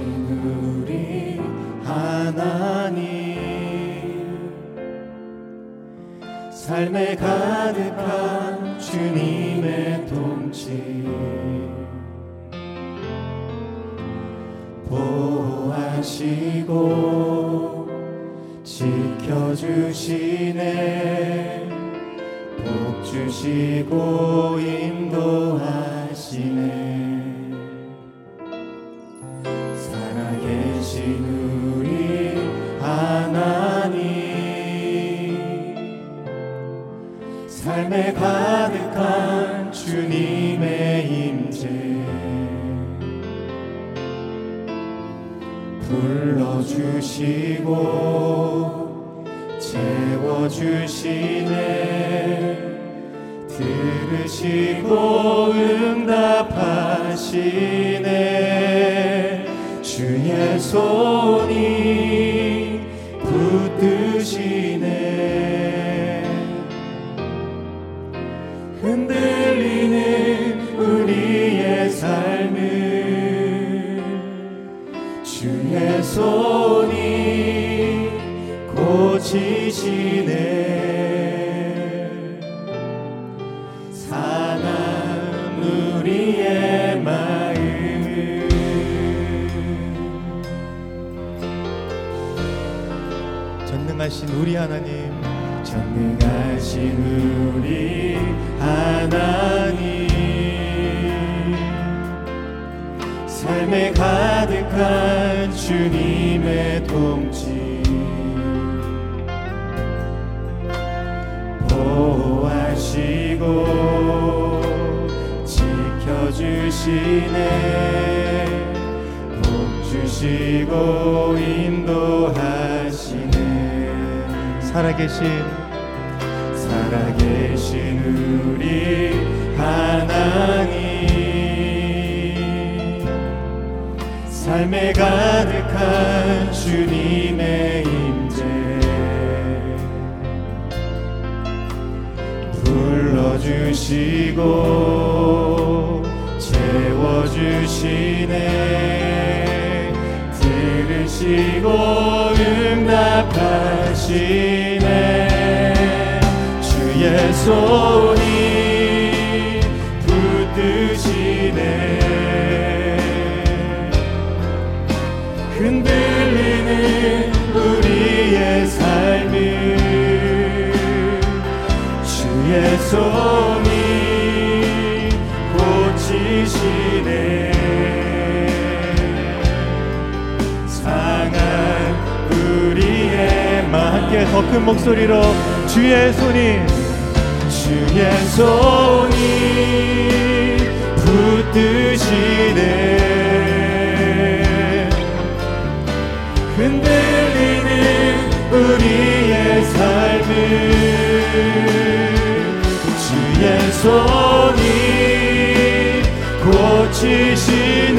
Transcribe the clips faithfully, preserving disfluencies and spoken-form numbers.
우리 하나님, 삶에 가득한 주님의 통치 보호하시고 지켜주시네, 복 주시고 인도하시네. 살아계신 우리 하나님, 삶에 가득한 주님의 임재 불러주시고 채워주시네, 들으시고 응답하시네. 주의 손이 붙드시네, 흔들리는 우리의 삶을 주의 손이 고치시네. 상한 우리의 마음을 전능하신 우리 하나님, 전능하신 우리 하나님, 삶에 가득한 주님의 통치 보호하시고 지켜주시네, 복 주시고 인도하시네. 살아계신 살아계신 우리 하나님, 삶에 가득한 주님의 임재 불러주시고 채워주시네, 들으시고 응답하시네. 주의 손이 붙드시네, 흔들리는 우리의 삶을 주의 손이 고치시네. 상한 우리의 마음, 함께 더 큰 목소리로 주의 손이 주의 손이 붙드시네, 흔들리는 우리의 삶을 주의 손이 고치시네.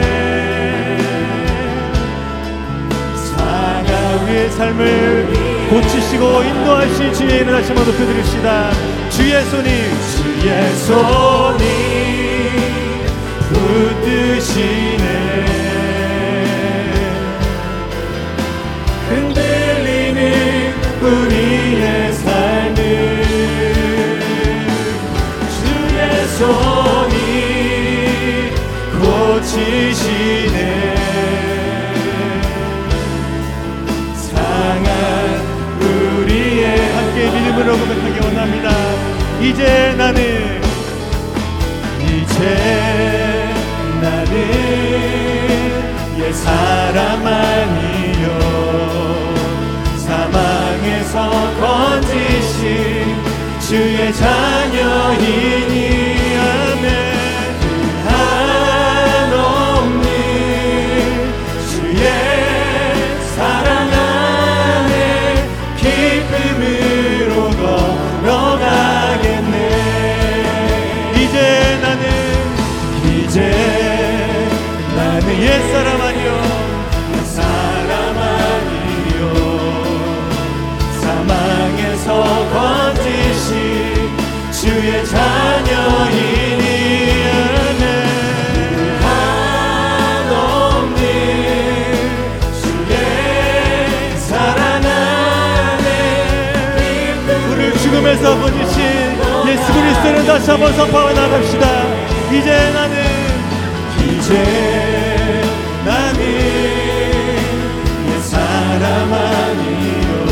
상한 우리의 삶을 고치시고 인도하신 주의 이름을 다시 한번 높여드립시다. 주의 손이 주의 손이 붙드시네, 흔들리는 우리의 삶을 주의 손이 고치시네. 상한 우리의 함께 믿음으로 고백하기 원합니다. 이제 나는 이제 나는 옛 사람 아니요, 사망에서 건지신 주의 자녀이니. 아멘. 한없는 주의 사랑 안에 기쁨으로 걸어가겠네. 이제 나는 이제 나는 옛사람 아니요, 옛사람 아니요, 사망에서 건지신 주의 자녀이니. 아멘. 한없는 다시 한번 선포하며 나갑시다. 이제 나는 이제 나는 옛 사람 아니요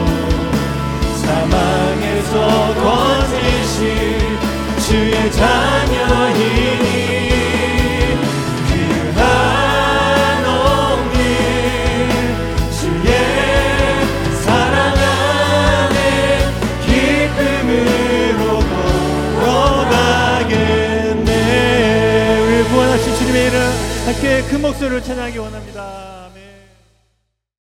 사망에서 건지신 주의 자녀이니 그 한옥님 주의 사랑 안에 기쁨으로 걸어가겠네. 우리 구원하신 주님의 이름 함께 큰 목소리로 찬양하기 원합니다. 아멘.